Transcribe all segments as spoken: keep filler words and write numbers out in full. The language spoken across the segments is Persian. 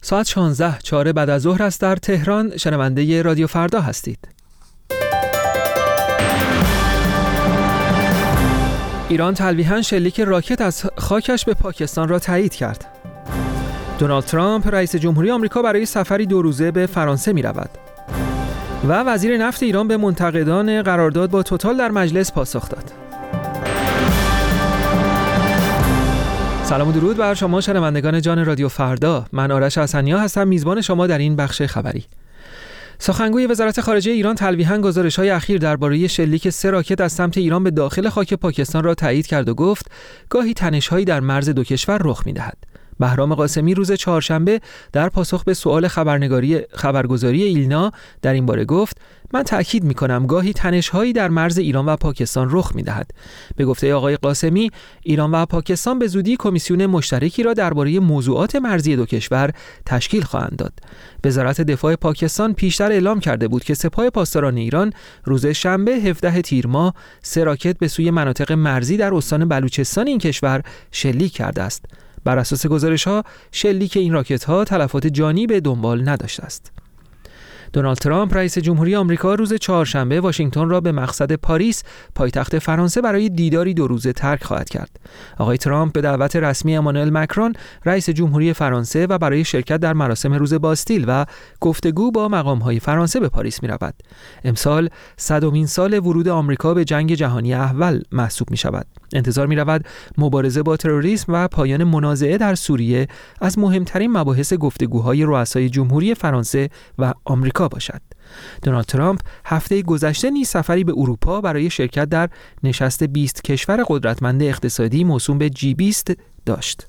ساعت شانزده چهار بعد از ظهر است در تهران. شنونده رادیو فردا هستید. ایران تلویحاً شلیک راکت از خاکش به پاکستان را تایید کرد. دونالد ترامپ رئیس جمهوری آمریکا برای سفری دو روزه به فرانسه می رود. و وزیر نفت ایران به منتقدان قرارداد با توتال در مجلس پاسخ داد. سلام و درود بر شما شنوندگان جان رادیو فردا. من آرش حسنیا هستم، میزبان شما در این بخش خبری. سخنگوی وزارت خارجه ایران تلویحاً گزارش‌های اخیر درباره شلیک سه راکت از سمت ایران به داخل خاک پاکستان را تایید کرد و گفت گاهی تنش‌هایی در مرز دو کشور رخ می‌دهد. بهرام قاسمی روز چهارشنبه در پاسخ به سؤال خبرنگاری خبرگزاری ایلنا در این باره گفت: من تأکید می‌کنم گاهی تنش‌هایی در مرز ایران و پاکستان رخ می‌دهد. به گفته آقای قاسمی، ایران و پاکستان به زودی کمیسیون مشترکی را درباره موضوعات مرزی دو کشور تشکیل خواهند داد. وزارت دفاع پاکستان پیشتر اعلام کرده بود که سپاه پاسداران ایران روز شنبه هفدهم تیر ماه سه راکت به سوی مناطق مرزی در استان بلوچستان این کشور شلیک کرده است. بر اساس گزارش‌ها شلیک این راکت‌ها تلفات جانی به دنبال نداشته است. دونالد ترامپ رئیس جمهوری آمریکا روز چهارشنبه واشنگتن را به مقصد پاریس پایتخت فرانسه برای دیداری دو روزه ترک خواهد کرد. آقای ترامپ به دعوت رسمی امانوئل مکرون رئیس جمهوری فرانسه و برای شرکت در مراسم روز باستیل و گفتگو با مقام‌های فرانسه به پاریس می‌رود. امسال صدمین سال ورود آمریکا به جنگ جهانی اول محسوب می‌شود. انتظار می‌رود مبارزه با تروریسم و پایان منازعه در سوریه از مهمترین مباحث گفتگوهای رؤسای جمهوری فرانسه و آمریکا باشد. دونالد ترامپ هفته گذشته نیز سفری به اروپا برای شرکت در نشست بیست کشور قدرتمند اقتصادی موسوم به جی بیست داشت.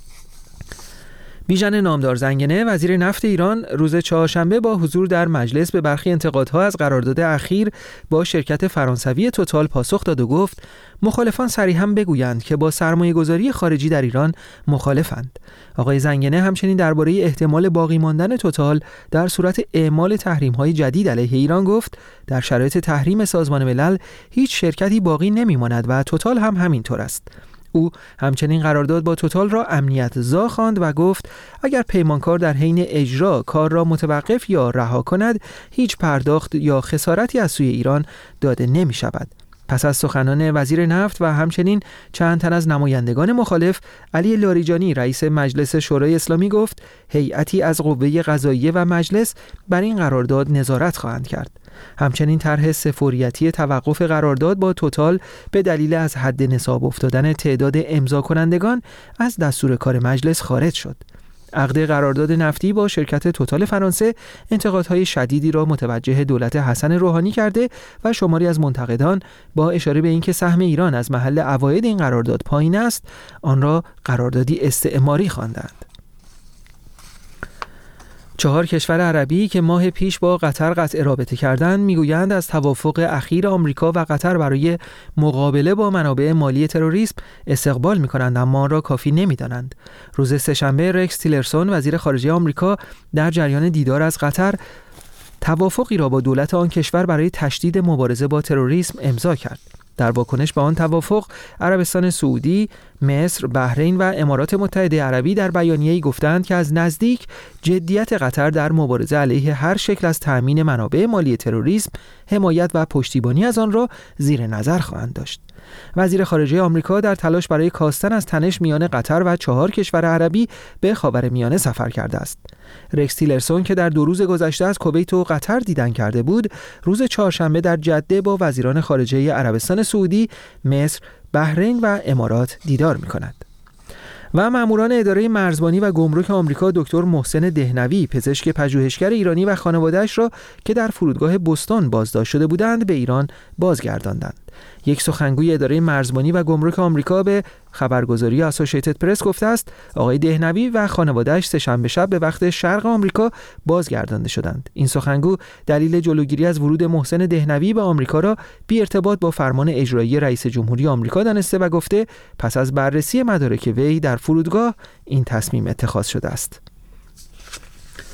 بیژن نامدار زنگنه وزیر نفت ایران روز چهارشنبه با حضور در مجلس به برخی انتقادها از قرارداد اخیر با شرکت فرانسوی توتال پاسخ داد و گفت مخالفان صریحاً بگویند که با سرمایه‌گذاری خارجی در ایران مخالفند. آقای زنگنه همچنین درباره احتمال باقی ماندن توتال در صورت اعمال تحریم‌های جدید علیه ایران گفت در شرایط تحریم سازمان ملل هیچ شرکتی باقی نمی‌ماند و توتال هم همینطور است. او همچنین قرارداد با توتال را امنیت زا خواند و گفت اگر پیمانکار در حین اجرا کار را متوقف یا رها کند هیچ پرداخت یا خسارتی از سوی ایران داده نمی شود. پس از سخنان وزیر نفت و همچنین چند تن از نمایندگان مخالف، علی لاریجانی رئیس مجلس شورای اسلامی گفت هیئتی از قوه قضاییه و مجلس بر این قرارداد نظارت خواهند کرد. همچنین طرح سفوریتی توقف قرارداد با توتال به دلیل از حد نصاب افتادن تعداد امضا کنندگان از دستور کار مجلس خارج شد. عقد قرارداد نفتی با شرکت توتال فرانسه انتقادهای شدیدی را متوجه دولت حسن روحانی کرده و شماری از منتقدان با اشاره به اینکه سهم ایران از محل عواید این قرارداد پایین است، آن را قراردادی استعماری خواندند. چهار کشور عربی که ماه پیش با قطر قطع رابطه کردند میگویند از توافق اخیر آمریکا و قطر برای مقابله با منابع مالی تروریسم استقبال میکنند، اما آن را کافی نمیدانند. روز سه‌شنبه رکس تیلرسون وزیر خارجه آمریکا در جریان دیدار از قطر توافقی را با دولت آن کشور برای تشدید مبارزه با تروریسم امضا کرد. در واکنش به آن توافق، عربستان سعودی، مصر، بحرین و امارات متحده عربی در بیانیه‌ای گفتند که از نزدیک جدیت قطر در مبارزه علیه هر شکل از تأمین منابع مالی تروریسم، حمایت و پشتیبانی از آن را زیر نظر خواهند داشت. وزیر خارجه آمریکا در تلاش برای کاستن از تنش میان قطر و چهار کشور عربی به خاورمیانه سفر کرده است. رکس تیلرسون که در دو روز گذشته از کویت و قطر دیدن کرده بود، روز چهارشنبه در جده با وزیران خارجه عربستان سعودی، مصر، بحرین و امارات دیدار می‌کند. و ماموران اداره مرزبانی و گمرک آمریکا دکتر محسن دهنوی، پزشک پژوهشگر ایرانی و خانواده‌اش را که در فرودگاه بوستون بازداشت شده بودند به ایران بازگرداندند. یک سخنگوی اداره مرزبانی و گمرک آمریکا به خبرگزاری اسوسییتد پرس گفته است آقای دهنوی و خانواده‌اش سه‌شنبه شب به وقت شرق آمریکا بازگردانده شدند. این سخنگو دلیل جلوگیری از ورود محسن دهنوی به آمریکا را بی ارتباط با فرمان اجرایی رئیس جمهوری آمریکا دانسته و گفته پس از بررسی مدارک وی در فرودگاه این تصمیم اتخاذ شده است.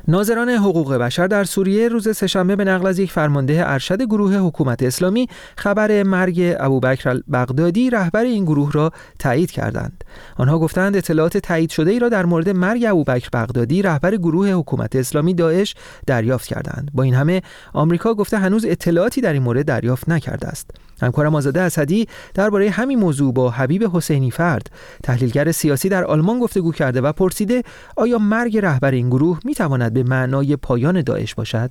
ناظران حقوق بشر در سوریه روز سه‌شنبه به نقل از یک فرمانده ارشد گروه حکومت اسلامی خبر مرگ ابوبکر البغدادی رهبر این گروه را تایید کردند. آنها گفتند اطلاعات تایید شده ای را در مورد مرگ ابوبکر بغدادی رهبر گروه حکومت اسلامی داعش دریافت کردند. با این همه آمریکا گفته هنوز اطلاعاتی در این مورد دریافت نکرده است. همکارم آزاده اسدی درباره همین موضوع با حبیب حسینی فرد، تحلیلگر سیاسی در آلمان گفتگو کرده و پرسیده آیا مرگ رهبر این گروه میتواند به معنای پایان داعش باشد؟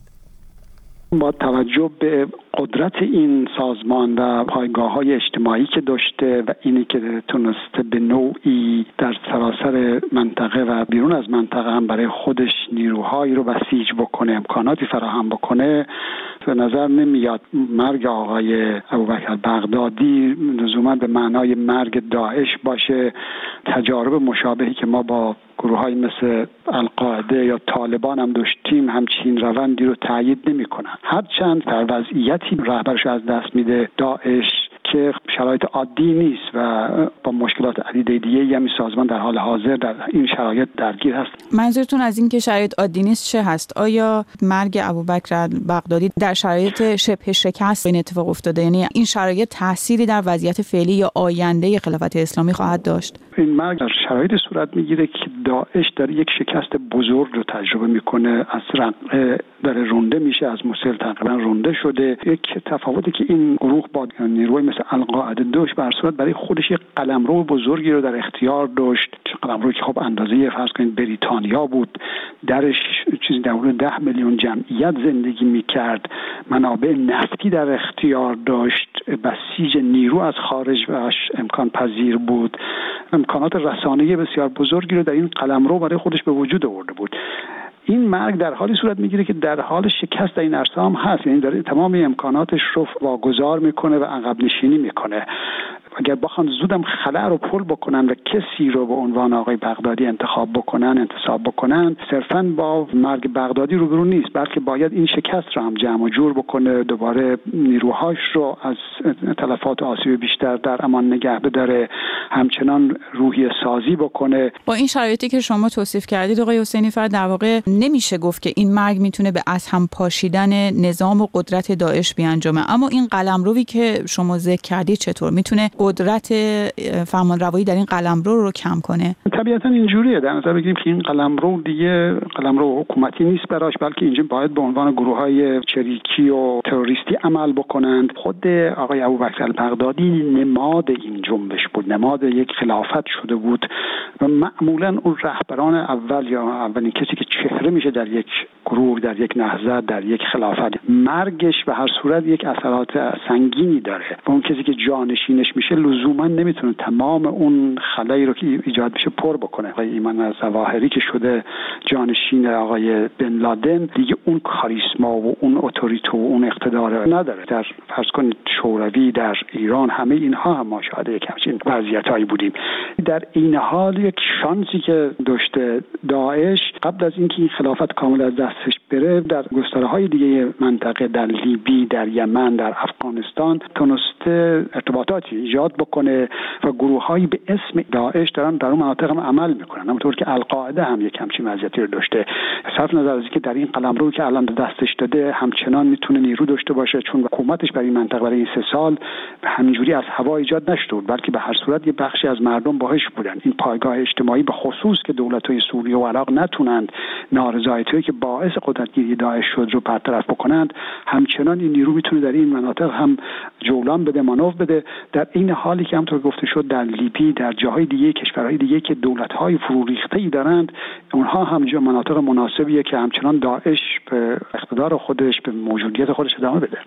با توجه به قدرت این سازمان و پایگاه‌های اجتماعی که داشته و اینی که تونسته به نوعی در سراسر منطقه و بیرون از منطقه هم برای خودش نیروهایی رو بسیج بکنه، امکاناتی فراهم بکنه، به نظر نمیاد مرگ آقای ابوبکر البغدادی لزوما به معنای مرگ داعش باشه. تجارب مشابهی که ما با گروه‌های مثل القاعده یا طالبان هم داشتیم همچین روندی رو تایید نمی‌کنن. هرچند در وضعیتی رهبرش از دست میده داعش که شرایط عادی نیست و با مشکلات عدیده دیگه یعنی سازمان در حال حاضر در این شرایط درگیر هست. منظورتون از این که شرایط عادی نیست چه هست؟ آیا مرگ ابوبکر البغدادی در شرایط شبه شکست این اتفاق افتاده؟ یعنی این شرایط تأثیری در وضعیت فعلی یا آینده خلافت اسلامی خواهد داشت؟ این مرگ در شرایط صورت میگیره که داعش در یک شکست بزرگ رو تجربه میکنه، از رقه داره رونده میشه، از موسل تقریبا رونده شده. یک تفاوتی که این گروه با نیروی مثل القاعده داشت بر صورت برای خودش یک قلمرو بزرگی رو در اختیار داشت، قلمرویی که خب اندازه فرض کنید بریتانیا بود، درش چیزی در حدود ده میلیون جمعیت زندگی میکرد، منابع نفتی در اختیار داشت، بسیج نیرو از خارج بهش امکان پذیر بود، امکانات رسانه‌ای بسیار بزرگی رو در این قلمرو برای خودش به وجود آورده بود. این مرگ در حالی صورت میگیره که در حال شکست در این عرصه هم هست، یعنی داره تمام امکاناتش رو واگذار میکنه و عقب نشینی میکنه. اگر بخوان زودم خلأ رو پل بکنن و کسی رو به عنوان آقای بغدادی انتخاب بکنن، انتصاب بکنن، صرفاً با مرگ بغدادی روبرو نیست، بلکه باید این شکست رو هم جمع و جور بکنه، دوباره نیروهاش رو از تلفات و آسیب بیشتر در امان نگه بداره، همچنان روحیه سازی بکنه. با این شرایطی که شما توصیف کردید آقای حسینی فرد، در واقع نمیشه گفت که این مرگ میتونه به از هم پاشیدن نظام و قدرت داعش بیانجامه، اما این قلمروی که شما ذکر کردید چطور میتونه قدرت فرمانروایی در این قلمرو رو کم کنه؟ طبیعتا اینجوریه، در نظر بگیریم که این قلمرو دیگه قلمرو حکومتی نیست براش، بلکه اینجا باید به عنوان گروه‌های چریکی و تروریستی عمل بکنند. خود آقای ابوبکر البغدادی نماد این جنبش بود، نماد یک خلافت شده بود و معمولا اون رهبران اول یا اولین کسی که چهره میشه در یک گروه، در یک نهضت، در یک خلافت، مرگش به هر صورت یک اثرات سنگینی داره و اون کسی که جانشینش میشه لزوما نمیتونه تمام اون خلایی رو که ایجاد بشه پر بکنه. آقای ایمان الظواهری که شده جانشین آقای بن لادن دیگه اون کاریسما و اون اتوریته و اون اقتدار نداره. در فرض کنید شوروی، در ایران، همه اینها هم ما شاهد یک همچین وضعیتایی بودیم. در این حال یک شانسی که داشته داعش قبل از اینکه این خلافت کامل از دستش بره، در گسترهای دیگه منطقه، در لیبی، در یمن، در افغانستان تونسته ارتباطاتی ایجاد بکنه و گروه‌هایی به اسم داعش دارن در اون مناطق هم عمل میکنن، همونطور که القاعده هم یک همچین وضعیتی رو داشته. صرف نظر از اینکه در این قلمرو که الان دستش داده همچنان میتونه نیرو داشته باشه، چون حکومتش برای این منطقه برای این سه سال همینجوری از هوا ایجاد نشده بود، بلکه به هر صورت یه بخشی از مردم باهاش بودن. این پایگاه اجتماعی به خصوص که دولت‌های سوریه و عراق نتونند نارضایتی‌هایی که باعث قدرتگیری داعش شد رو برطرف بکنند، همچنان این نیرو میتونه در این مناطق هم جولان بده، مانور بده. در این حالی که همونطور گفته شد در لیبی، در جاهای دیگه، کشورهای دیگه که دولت‌های فرو ریخته‌ای دارند، اونها هم جا مناطق مناسبیه که همچنان داعش به اقتدار خودش، به موجودیت خودش ادامه بده.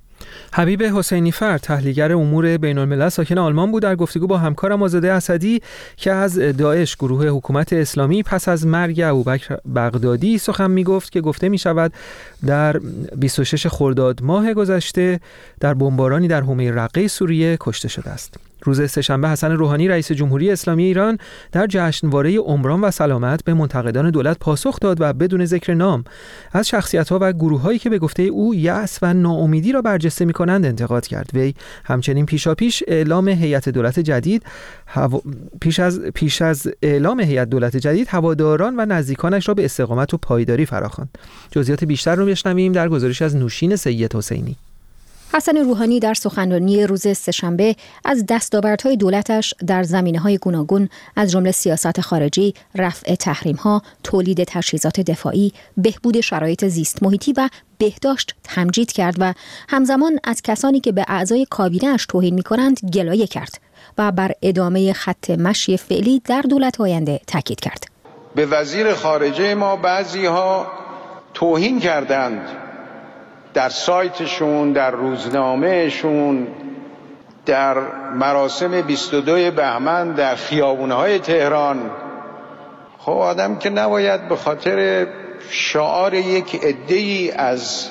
حبیب حسینی فرد، تحلیلگر امور بین‌الملل ساکن آلمان بود، در گفتگو با همکارم آزاده اسدی که از داعش، گروه حکومت اسلامی، پس از مرگ ابوبکر بغدادی سخن می‌گفت که گفته می‌شود در بیست و شش خرداد ماه گذشته در بمبارانی در حومه رقه سوریه کشته شده است. روز سه‌شنبه حسن روحانی رئیس جمهوری اسلامی ایران در جشنواره عمران و سلامت به منتقدان دولت پاسخ داد و بدون ذکر نام از شخصیت‌ها و گروه‌هایی که به گفته او یأس و ناامیدی را برجسته می‌کنند انتقاد کرد. وی همچنین پیشاپیش اعلام هیئت دولت جدید هوا... پیش از پیش از اعلام هیئت دولت جدید هواداران و نزدیکانش را به استقامت و پایداری فراخواند. جزئیات بیشتر رو بشنویم در گزارش از نوشین سید حسینی. حسن روحانی در سخنرانی روز سه‌شنبه از دستاوردهای دولتش در زمینه‌های گوناگون از جمله سیاست خارجی، رفع تحریم‌ها، تولید تجهیزات دفاعی، بهبود شرایط زیست محیطی و بهداشت تمجید کرد و همزمان از کسانی که به اعضای کابینه‌اش توهین می‌کنند گلایه کرد و بر ادامه خط مشی فعلی در دولت آینده تاکید کرد. به وزیر خارجه ما بعضی‌ها توهین کردند، در سایتشون، در روزنامهشون، در مراسم بیست و دو بهمن در خیابونهای تهران. خب آدم که نباید به خاطر شعار یک عده‌ای از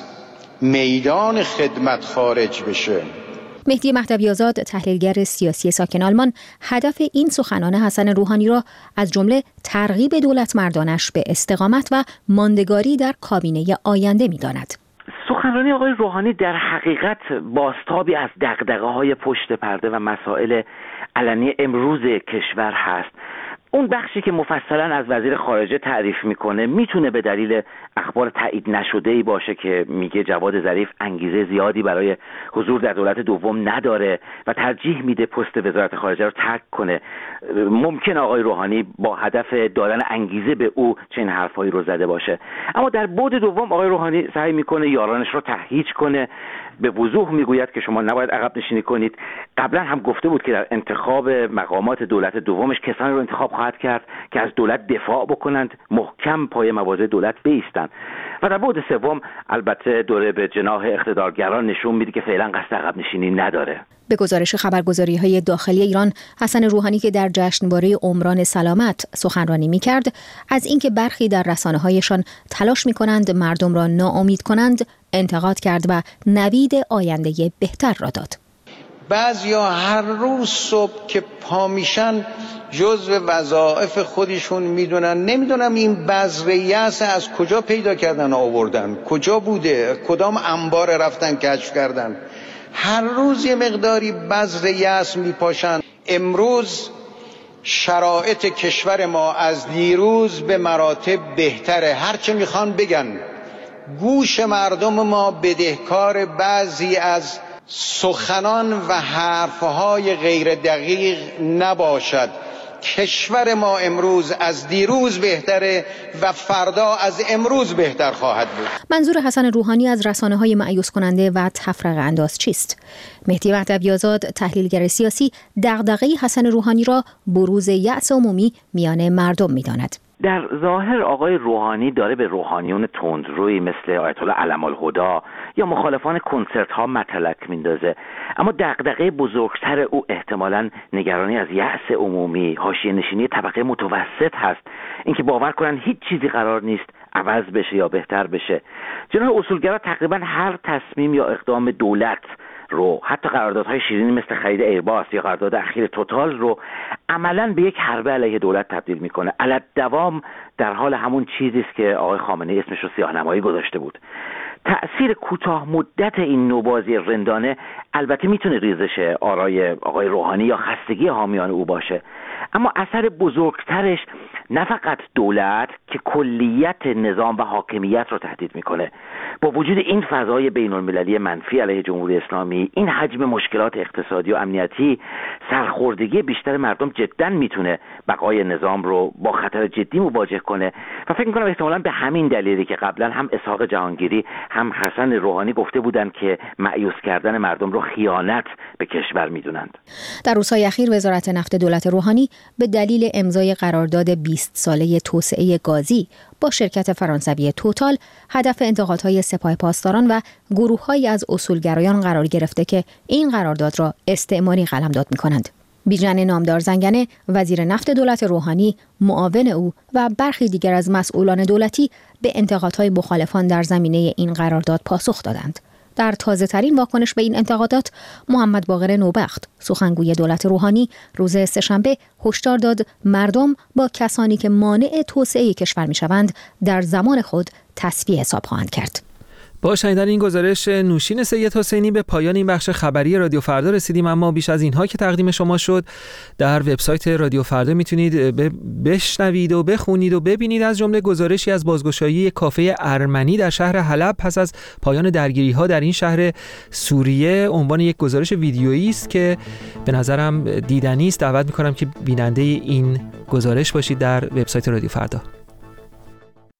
میدان خدمت خارج بشه. مهدی مهدوی آزاد، تحلیلگر سیاسی ساکن آلمان، هدف این سخنان حسن روحانی را از جمله ترغیب دولت مردانش به استقامت و ماندگاری در کابینه آینده می‌داند. سخنرانی آقای روحانی در حقیقت بازتابی از دغدغه‌های پشت پرده و مسائل علنی امروز کشور هست. اون بخشی که مفصلا از وزیر خارجه تعریف میکنه میتونه به دلیل اخبار تایید نشده‌ای باشه که میگه جواد ظریف انگیزه زیادی برای حضور در دولت دوم نداره و ترجیح میده پست وزارت خارجه رو ترک کنه. ممکن آقای روحانی با هدف دادن انگیزه به او چنین حرفایی رو زده باشه، اما در بعد دوم آقای روحانی سعی میکنه یارانش رو تهییج کنه. به وضوح میگوید که شما نباید عقب نشینی کنید. قبلا هم گفته بود که در انتخاب مقامات دولت دومش کسانی رو انتخاب خواهد کرد که از دولت دفاع بکنند، محکم پای مواضع دولت بایستند. و در بعد سوم البته دوره به جناح اقتدارگران نشون میده که فعلا قصد عقب نشینی نداره. به گزارش خبرگزاری‌های داخلی ایران، حسن روحانی که در جشنواره عمران سلامت سخنرانی می‌کرد، از اینکه برخی در رسانه‌هایشان تلاش می‌کنند مردم را ناامید کنند، انتقاد کرد و نوید آینده بهتر را داد. بعضیا هر روز صبح که پا میشن جزو وظایف خودشون میدونن، نمیدونم این بذر یأس از کجا پیدا کردن آوردن، کجا بوده، کدام انبار رفتن کشف کردن. هر روز یه مقداری بذر یأس میپاشن. امروز شرایط کشور ما از دیروز به مراتب بهتره. هرچه میخوان بگن، گوش مردم ما بدهکار بعضی از سخنان و حرفهای غیر دقیق نباشد. کشور ما امروز از دیروز بهتره و فردا از امروز بهتر خواهد بود. منظور حسن روحانی از رسانه‌های مایوس کننده و تفرقه انداز چیست؟ مهدی مهدوی آزاد، تحلیلگر سیاسی، دغدغه حسن روحانی را بروز یأس عمومی میان مردم می‌داند. در ظاهر آقای روحانی داره به روحانیون تندروی مثل آیت الله علم الهدا یا مخالفان کنسرت ها متلک میندازه، اما دغدغه بزرگتر او احتمالاً نگرانی از یأس عمومی، حاشیه نشینی طبقه متوسط هست، اینکه باور کنن هیچ چیزی قرار نیست عوض بشه یا بهتر بشه. جناح اصولگرا تقریباً هر تصمیم یا اقدام دولت رو، حتی قراردادهای شیرینی مثل خرید ایرباس یا قرارداد اخیر توتال رو عملاً به یک حربه علیه دولت تبدیل میکنه. علت دوام در حال همون چیزی است که آقای خامنه‌ای اسمش رو سیاه‌نمایی گذاشته بود. تأثیر کوتاه مدت این نوبازی رندانه البته میتونه ریزش آرای آقای روحانی یا خستگی حامیان او باشه، اما اثر بزرگترش نه فقط دولت که کلیت نظام و حاکمیت رو تهدید میکنه. با وجود این فضای بین المللی منفی علیه جمهوری اسلامی، این حجم مشکلات اقتصادی و امنیتی، سرخوردگی بیشتر مردم جدا میتونه بقای نظام رو با خطر جدی مواجه کنه و فکر میکنم احتمالاً به همین دلیلی که قبلا هم اسحاق جهانگیری هم حسن روحانی گفته بودن که مأیوس کردن مردم رو خیانت به کشور میدونند. در روزهای اخیر وزارت نفت دولت روحانی به دلیل امضای قرارداد بیست ساله توسعه گازی با شرکت فرانسوی توتال هدف انتقادهای سپاه پاسداران و گروه‌هایی از اصولگرایان قرار گرفته که این قرارداد را استعماری قلمداد می‌کنند. بیژن نامدار زنگنه، وزیر نفت دولت روحانی، معاون او و برخی دیگر از مسئولان دولتی به انتقادهای مخالفان در زمینه این قرارداد پاسخ دادند در تازه ترین واکنش به این انتقادات، محمد باقر نوبخت، سخنگوی دولت روحانی، روز سه‌شنبه هشدار داد مردم با کسانی که مانع توسعه کشور میشوند در زمان خود تصفیه حساب خواهند کرد. با شنیدن این گزارش نوشین سید حسینی به پایان این بخش خبری رادیو فردا رسیدیم، اما بیش از اینها که تقدیم شما شد در وبسایت رادیو فردا میتونید بشنوید و بخونید و ببینید، از جمله گزارشی از بازگشایی کافه ارمنی در شهر حلب پس از پایان درگیری‌ها در این شهر سوریه. عنوان یک گزارش ویدیویی است که به نظرم دیدنی است. دعوت می‌کنم که بیننده این گزارش باشید در وبسایت رادیو فردا.